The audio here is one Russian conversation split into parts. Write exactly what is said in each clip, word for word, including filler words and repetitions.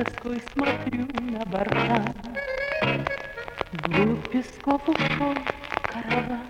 тоской смотрю на борта. Вглубь песков ушел караван.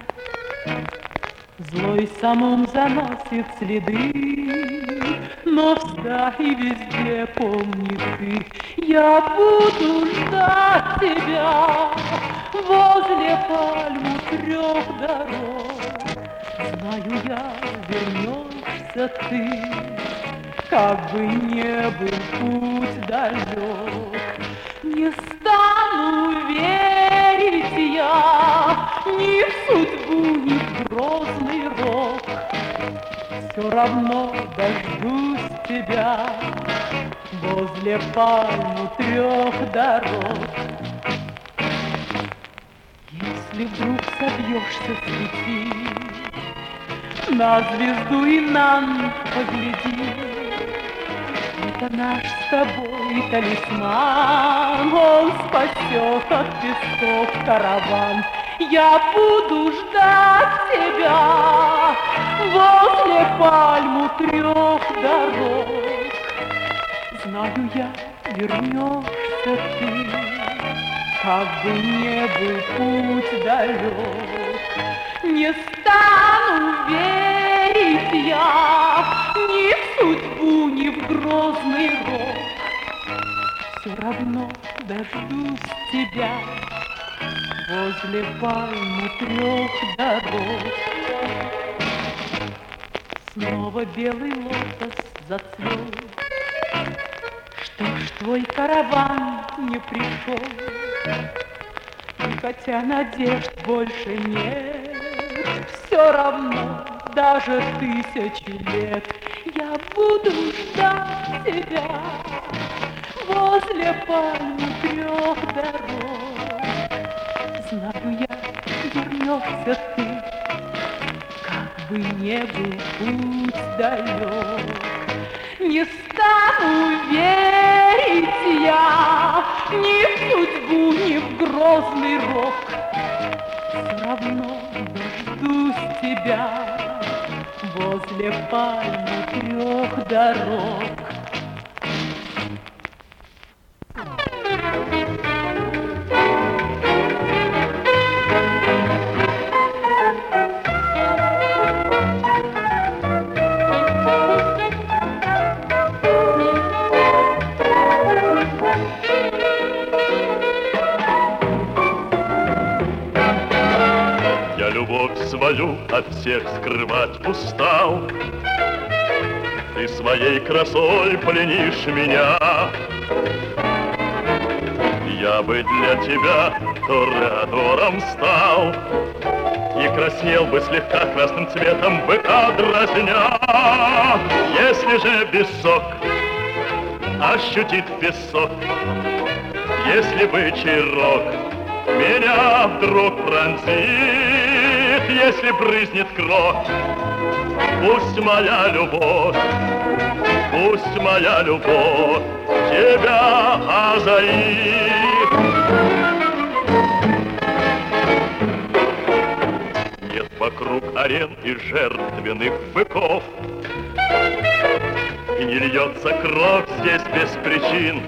Злой самум заносит следы, но встань везде помни ты. Я буду ждать тебя возле пальму трех дорог. Знаю я, вернешься ты, как бы не был путь далек. Не стану верить я ни в судьбу, ни в грозный рок. Все равно дождусь тебя возле пальму трех дорог. Если вдруг собьешься с пути, на звезду и нам погляди. Это наш с тобой талисман, он спасет от песков караван. Я буду ждать тебя возле пальму трех дорог. Знаю я, вернешься ты, как бы не был путь далек. Не стану верить я ни в судьбу, ни в грозный рок. Все равно дождусь тебя возле пальмы трех дорог. Снова белый лотос зацвел. Что ж твой караван не пришел? И хотя надежд больше нет, все равно даже тысячи лет я буду ждать тебя возле пальмы трех дорог. Знаю я, вернешься ты, как бы не был путь далек. Не стану верить я ни в судьбу, ни в грозный рок. Все равно дождусь тебя возле пальмы трех дорог. Любовь свою от всех скрывать устал. Ты своей красой пленишь меня. Я бы для тебя торадором стал и краснел бы слегка красным цветом быка дразня. Если же бесок ощутит песок, если бычий рог меня вдруг пронзит, если брызнет кровь, пусть моя любовь, пусть моя любовь тебя озарит. Нет вокруг арен и жертвенных быков, и не льется кровь здесь без причин.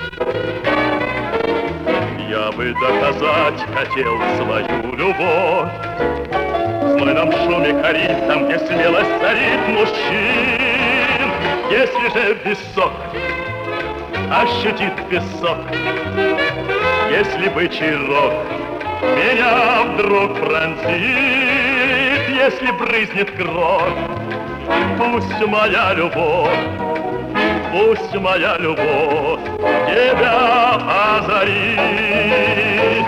Я бы доказать хотел свою любовь в знойном шуме корит, там, где смелость царит мужчин. Если же песок ощутит песок, если бычий рог меня вдруг пронзит, если брызнет кровь, пусть моя любовь, пусть моя любовь тебя озарит.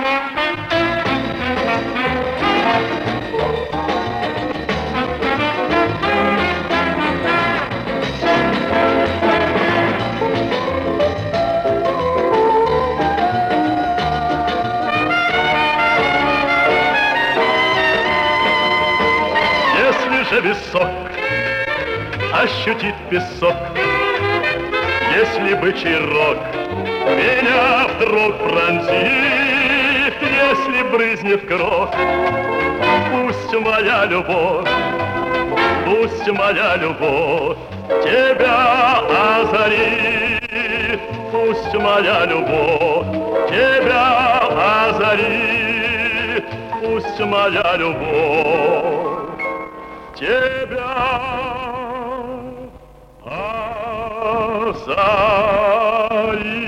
Если же висок ощутит песок, если бычий рог меня вдруг пронзит, если брызнет кровь, пусть моя любовь, пусть моя любовь тебя озарит, пусть пусть моя любовь тебя озарит, пусть моя любовь тебя озарит.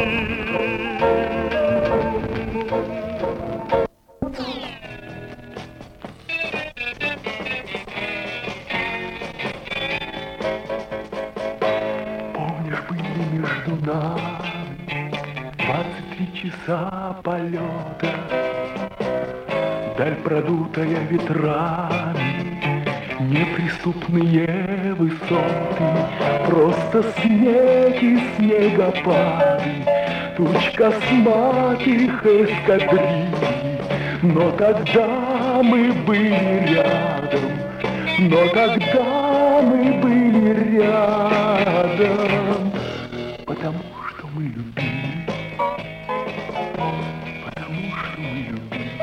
Между нами двадцать три часа полета, даль, продутая ветрами, неприступные высоты, просто снег и снегопады, тучка косматых эскадрилей. Но тогда мы были рядом, но тогда мы были рядом. Потому что мы любили, потому что мы любили.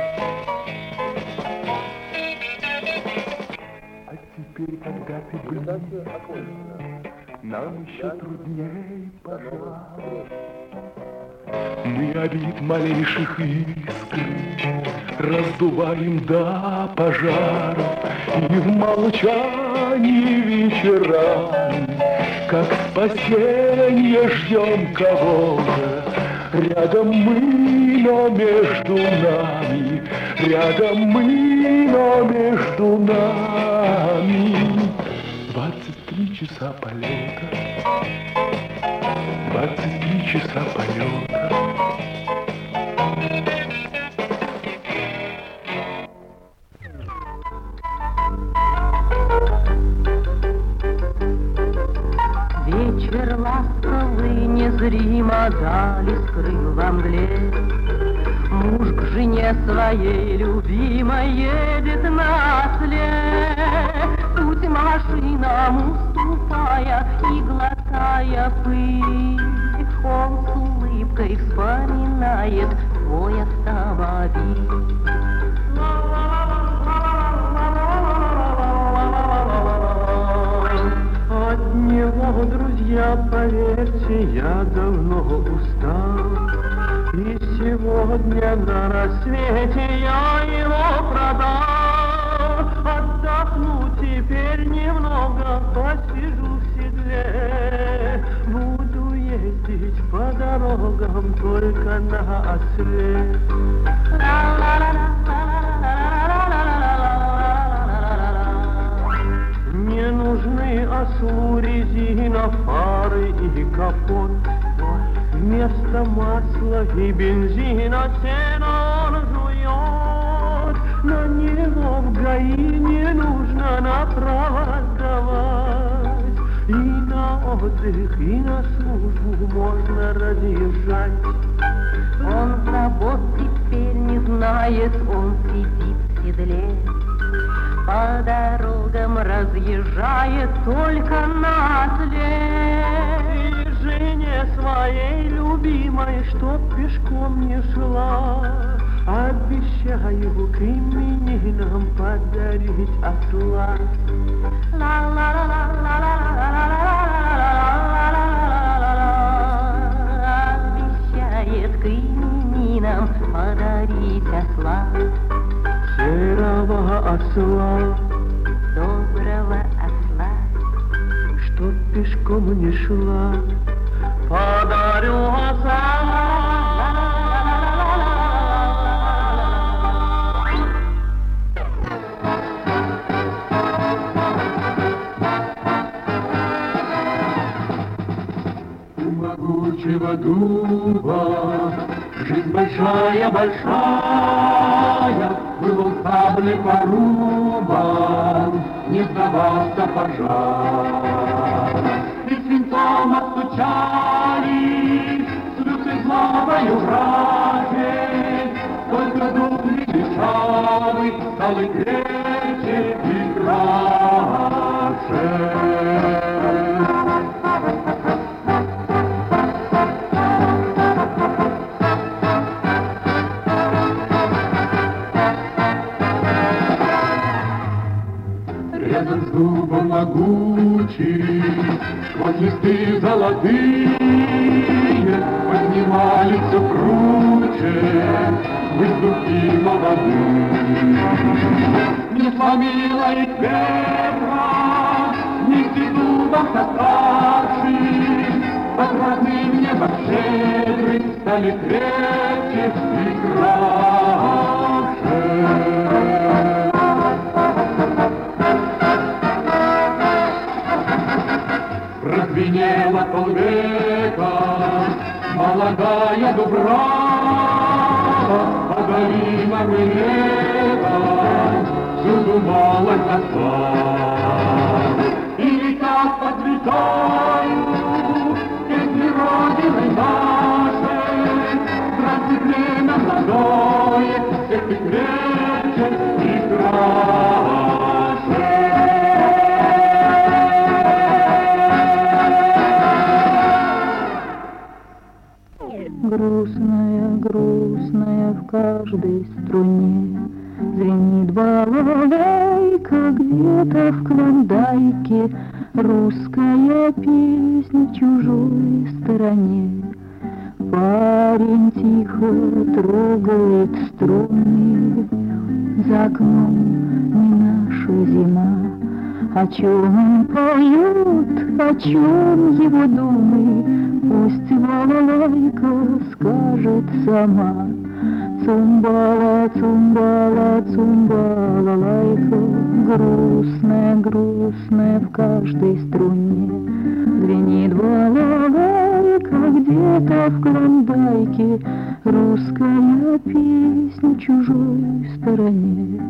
А теперь, когда ты близко, нам еще трудней, пожалуй. Мы обид малейших искр раздуваем до пожаров, и в молчании вечерами, как спасение, ждем кого-то. Рядом мы, но между нами, рядом мы, но между нами. Двадцать три часа полета, двадцать три часа полета. Вечер ласковый незримо дали скрыл во мгле. Муж к жене своей любимой едет на след. Путь машинам уступая и глотая пыль, он с улыбкой вспоминает свой автомобиль. От него, друзья, поверьте, я давно устал. И сегодня на рассвете я его продал. Отдохну теперь немного, посижу в седле. Буду ездить по дорогам только на осле. Не нужны ослу резина, фары и капот. Вместо масла и бензина сено он жует. На него в ГАИ не нужно направо сдавать. И на отдых, и на службу можно разъезжать. Он забот теперь не знает, он сидит в седле. По дорогам разъезжает только на след. И жене своей любимой, чтоб пешком не шла, обещаю к именинам подарить осла. Обещает к именинам подарить осла. Серого осла, доброго осла, чтоб пешком не шла, подарю осла. У могучего дуба жизнь большая-большая, был он саблей порубан, не сдавался пожар. И свинцом отстучали слезы злобою вражи, только дух величавый стал и крепче и краше. Рядом с дубом могучим, сквозь листы золотые, поднимает все круче выступи молодым. Не сломила их вера, нести дубом со старших, под родным небом щедрых стали крепче и краше. Прозвенела полвека молодая дубрава, одарила мы небом всюду малость застав. И летят по цветаю песни Родины нашей, здравствуй, время молодое, всех ты крепче и краше. Грустная, грустная в каждой струне звенит балалайка, где-то в Клондайке русская песня в чужой стороне. Парень тихо трогает струны, за окном не наша зима. О чем он поет, о чем его думы, пусть балалайка скажет сама. Цумбала, цумбала, цумбала, лайка, грустная, грустная в каждой струне. Звенит балалайка, где-то в Клондайке русская песня в чужой стороне.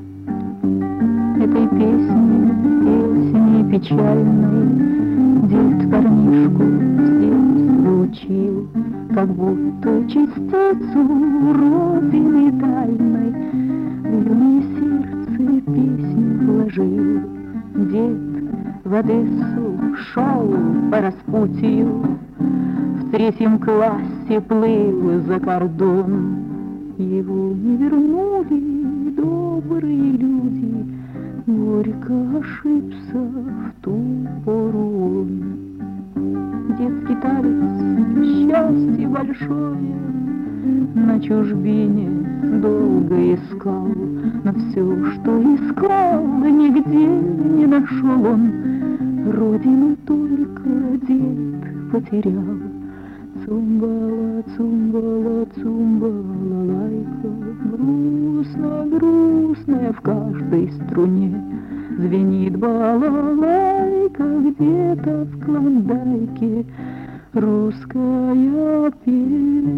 Этой песни, песни печальной, дед парнишку в детстве учил, как будто частицу Родины дальной в юное сердце песню вложил. Дед в Одессу шел по распутью, в третьем классе плыл за кордон. Его не вернули добрые люди, горько ошибся в ту пору он. Детский талец, счастье большое, на чужбине долго искал, но все, что искал, нигде не нашел он. Родину только дед потерял. Цумбала, цумбала, цумбала, лайка, грустная, грустная в каждой струне. Звенит балалайка, где-то в Клондайке русская песня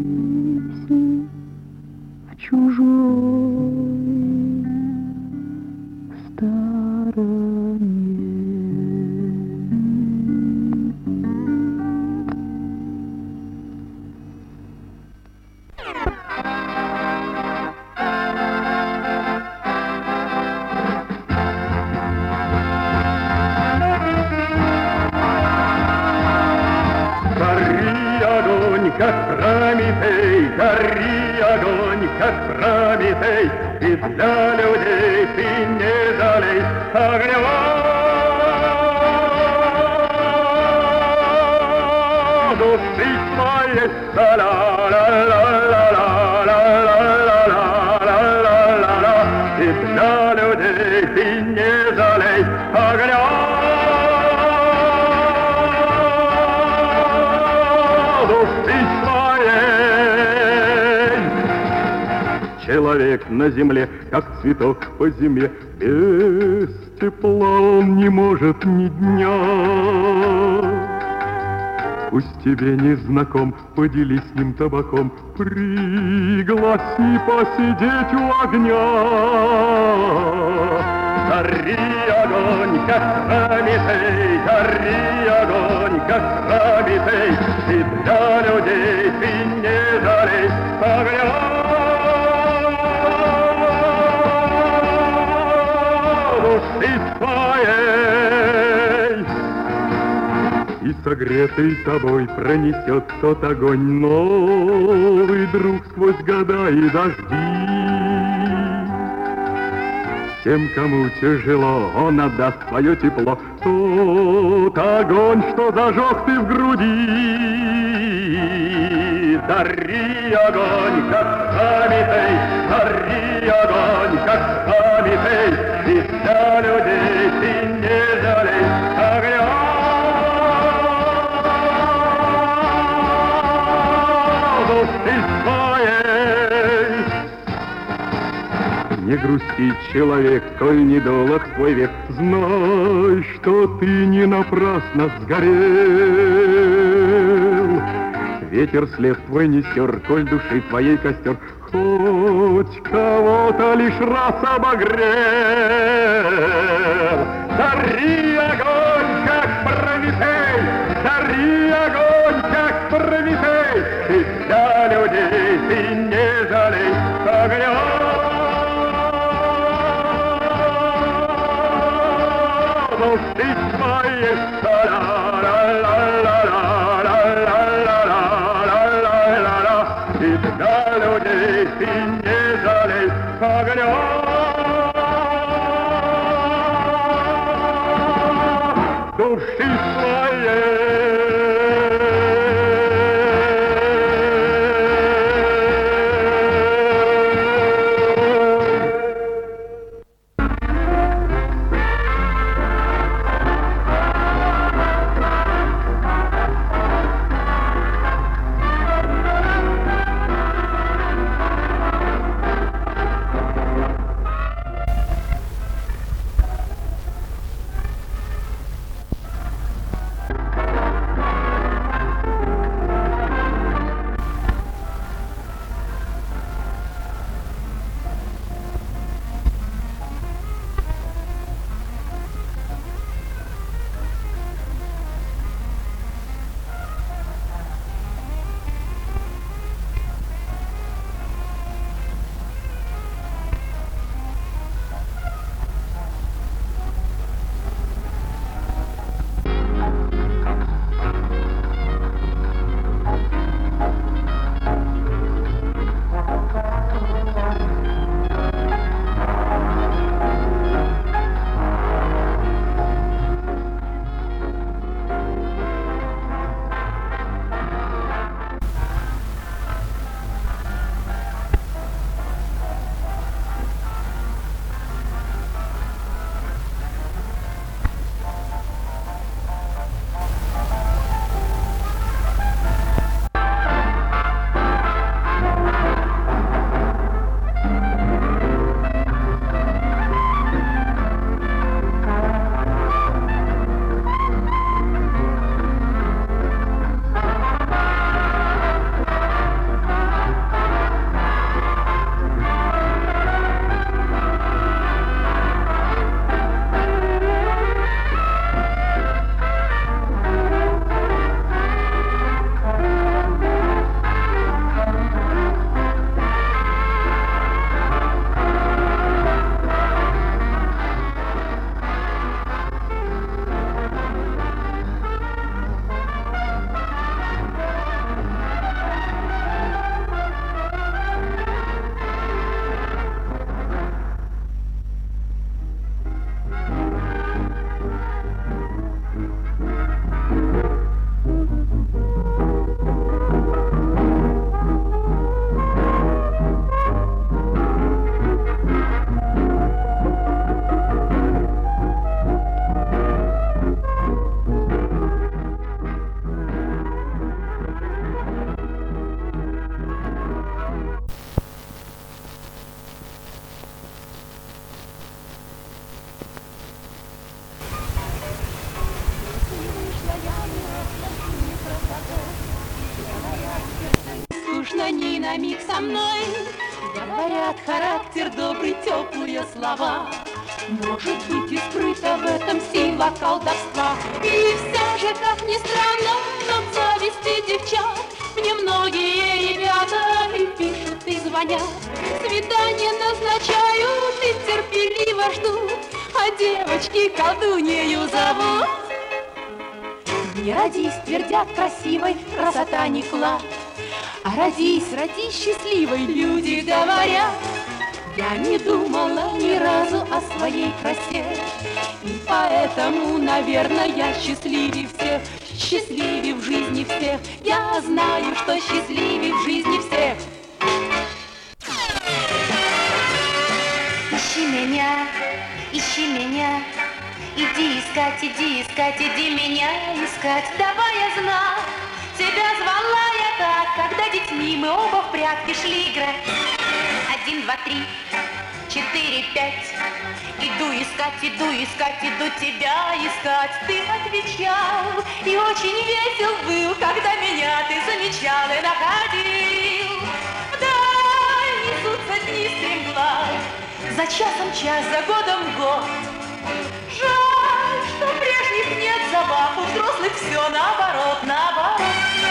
в чужой стороне. Как Прометей, гори огонь, как Прометей, и для людей ты не жалей огня. Души своей ла-ла-ла-ла-ла-ла-ла-ла-ла-ла-ла-ла, и для людей ты не жалей огня. Человек на земле, как цветок по зиме, без тепла он не может ни дня. Пусть тебе не знаком, поделись с ним табаком, пригласи посидеть у огня. Гори огонь, как Прометей, гори огонь, как Прометей, и для людей ты не жалей огня. И согретый тобой пронесет тот огонь новый, друг, сквозь года и дожди. Тем, кому тяжело, он отдаст свое тепло, тот огонь, что зажег ты в груди. И гори огонь, как Прометей, гори огонь, как Прометей, и для людей ты не жалей огня. Души своей. Не грусти, человек, коль недолог твой век, знай, что ты не напрасно сгорел. Ветер след твой не стер, коль души твоей костер хоть кого-то лишь раз обогрел. Гори огонь, как Прометей, гори огонь, как Прометей, и для людей ты не жалей огня. Души своей, и для людей ты не жалей огня. Души своей. Скучно ни на миг со мной, говорят характер добрый, теплые слова. Может быть, и скрыта в этом сила колдовства. И все же, как ни странно, нам зависти девчат. Мне многие ребята и пишут, и звонят. Свидание назначают и терпеливо ждут, а девочки колдунью зовут. Не родись, твердят, красивой, красота не клад. А родись, родись счастливой, люди говорят. Я не думала ни разу о своей красе, и поэтому, наверное, я счастливее всех, счастливее в жизни всех. Я знаю, что счастливее в жизни всех. Ищи меня, ищи меня, иди искать, иди искать, иди меня искать. Давай я знак, тебя звала я так, когда детьми мы оба в прятки шли играть. Один, два, три, четыре, пять. Иду искать, иду искать, иду тебя искать. Ты отвечал, и очень весел был, когда меня ты замечал и находил. Вдаль несутся дни стремглав, за часом час, за годом год. Жаль, что прежних нет забав, у взрослых все наоборот, наоборот.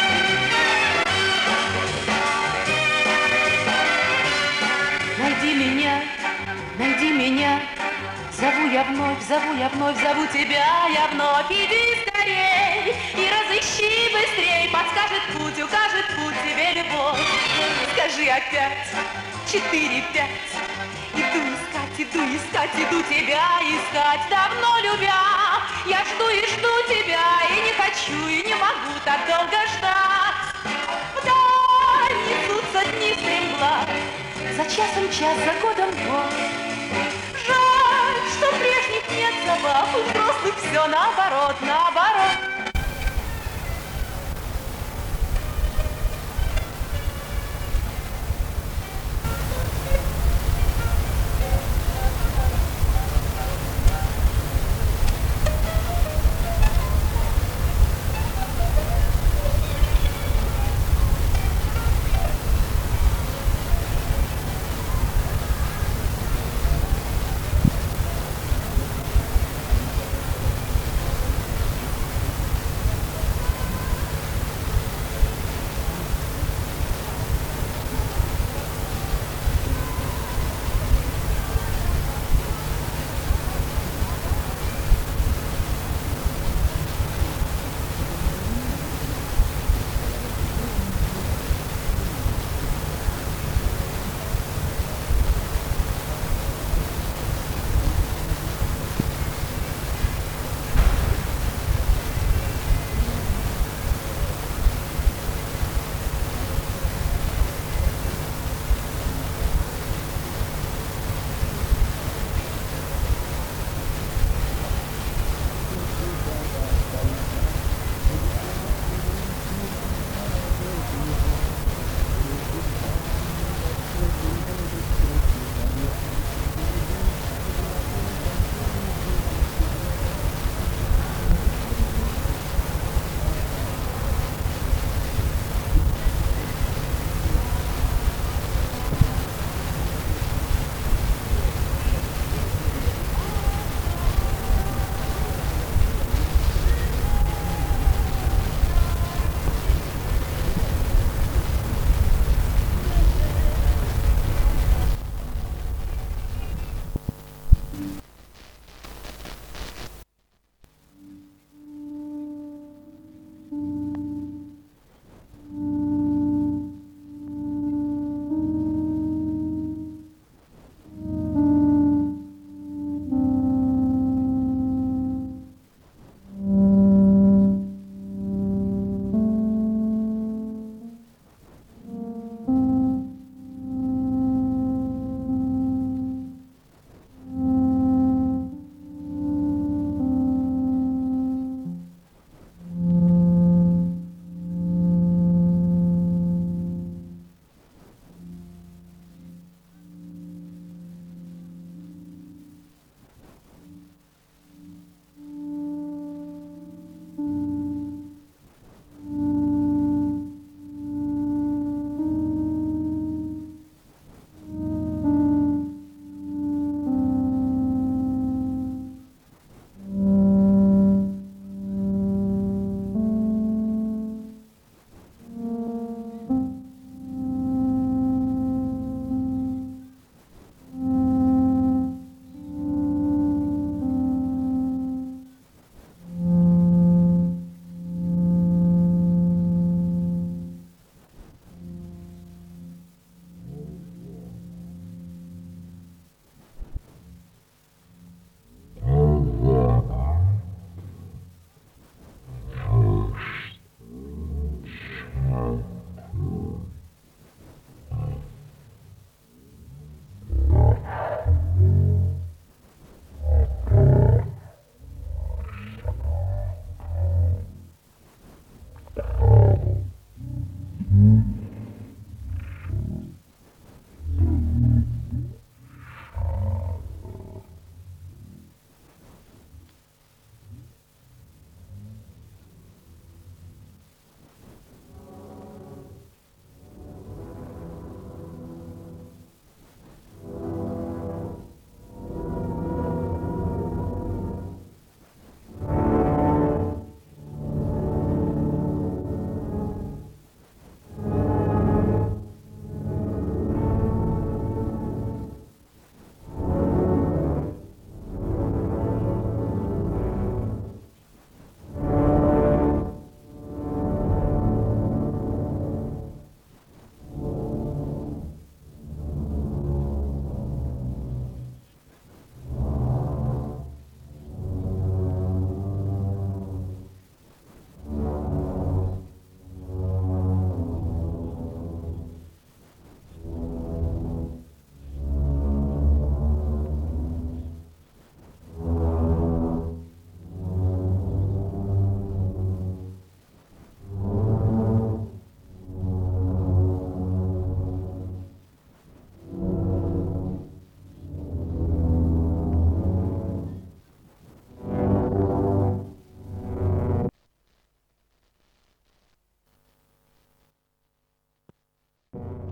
Найди меня, найди меня, зову я вновь, зову я вновь, зову тебя я вновь. Иди скорей и разыщи быстрей, подскажет путь, укажет путь тебе любовь. Скажи опять, четыре, пять. Иду искать, иду искать, иду тебя искать, давно любя. Я жду и жду тебя, и не хочу, и не могу так долго ждать. Вдаль несутся дни стремглав, за часом час, за годом год. Жаль, что прежних нет забав, у взрослых все наоборот, наоборот.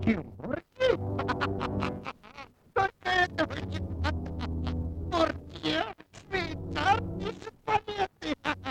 Георгий? Только этого не хватает. Портье, швейцар, пишет монеты.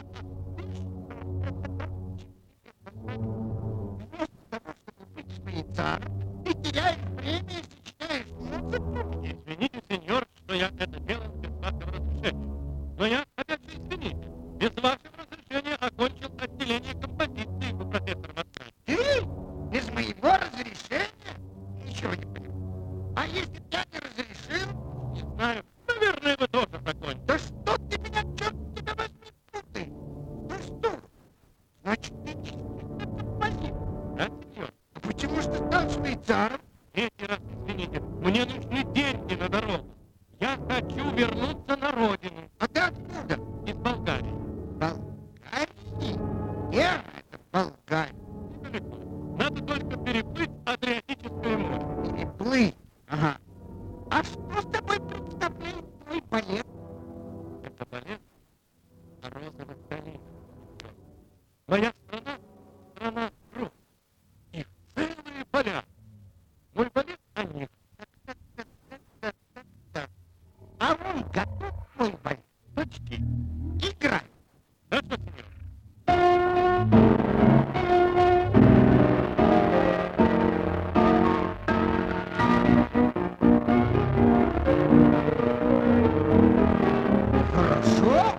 Вместо того, чтобы быть швейцаром, ты теряешь время и сочиняешь музыку. Извините, сеньор, что я это делал без вашего разрешения. Но я, опять же, извините, без вашего разрешения окончил отделение композиции у профессора Москва. Ты? Без моего разрешения? Ничего не понимаю. А если б я не разрешил? Не знаю, наверное, вы тоже закончите. Да что ты меня, черт тебя возьми, путай? Ну что? Значит, ты действительно композитор. Да, сеньор? А почему же ты стал швейцаром? Третий раз, извините, мне нужны деньги на дорогу. Я хочу вернуться на родину. А ты откуда? Из Болгарии. Болгарии? Где это Болгария? Недалеко. Надо только переплыть Адриатическое море. Переплыть? Ага. А что с тобой представляет твой балет? Это балет о розовых долинах. Моя страна — страна роз. Их целые поля. Мой балет о них. А он готов, мой балет? Почти. Играй. Хорошо, сеньор. Хорошо?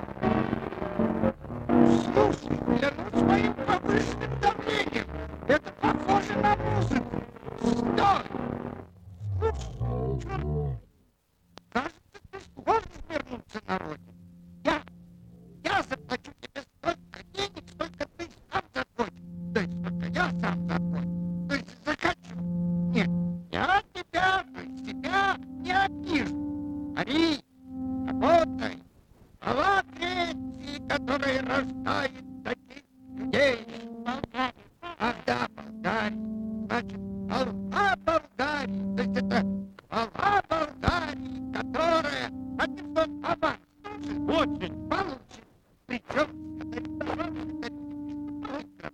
Слушай, клянусь моим повышенным давлением. Это похоже на музыку. Стой! Слушай, черт. Кажется, ты сможешь вернуться на родину. Я, я заплачу тебе столько денег, сколько ты сам захочешь. То есть, сколько я сам захочу. То есть, захочу. Нет, я тебя, то есть себя не обижу. Ари, работай. Слова Греции, которые рождают таких людей. Болгария. Ах да, Болгария. Значит, слова Болгарии. То есть это слова Болгарии, которая... Одним словом, аванс. Очень. Получит. Причем, когда это аванс, это не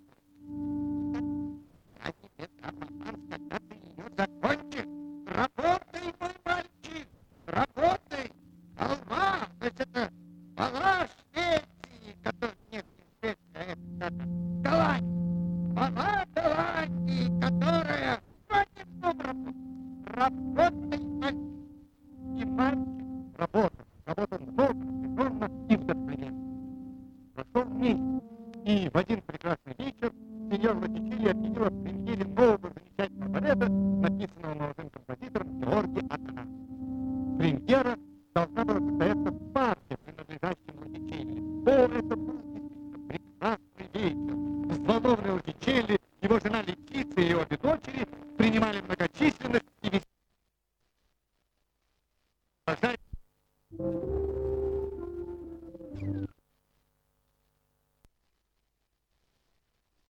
Я тебе дам аванс, когда ты ее закончишь. Работай, мой мальчик. Работай. Слова. То есть это... Слова Швеции, которые... Нет, не Швеция, это Голландия. Слова Голландии, которая... Одним словом, работай, мальчик. И мальчик. Работа. Работа много, сезонно и вдохновенно. Прошел месяц, и в один прекрасный вечер сеньор Боттичелли объявил о премьере нового замечательного балета, написанного молодым композитором Георгием Атанасовым. Премьера должна была состояться в парке, принадлежащем Боттичелли. О, это был действительно прекрасный вечер. Взволнованный Боттичелли